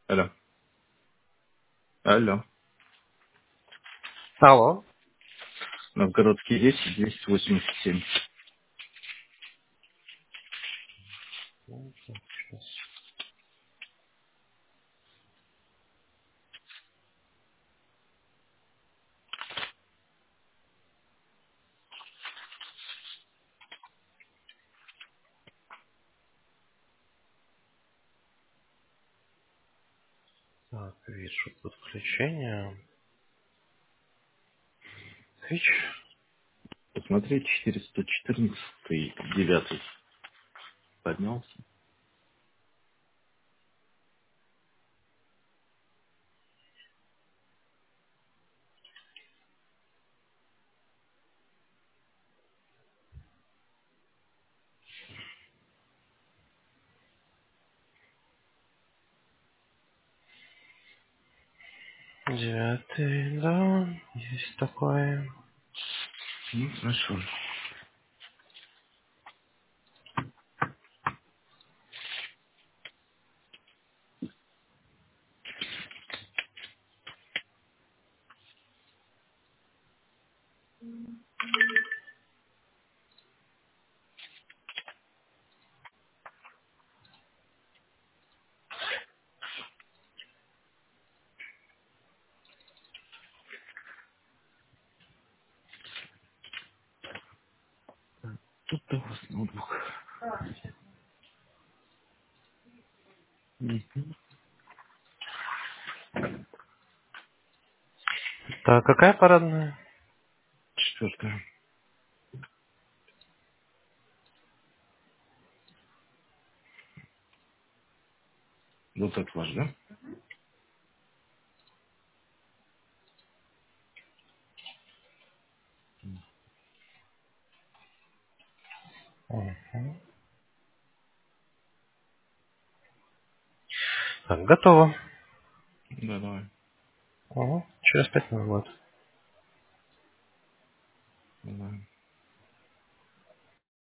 Алло. Алло. Алло. Новгородский 10, 287. Сейчас. Так, вижу подключение. Twitch. Посмотри, 414, 9 поднялся. 9, да, есть такое. Ну, хорошо. Тут у вас ноутбук. Мгм. Так, какая парадная? 4. Вот это ваш, да? Мгм. Так, готово. Да, давай. Ага. Через 5 минут будет. Давай.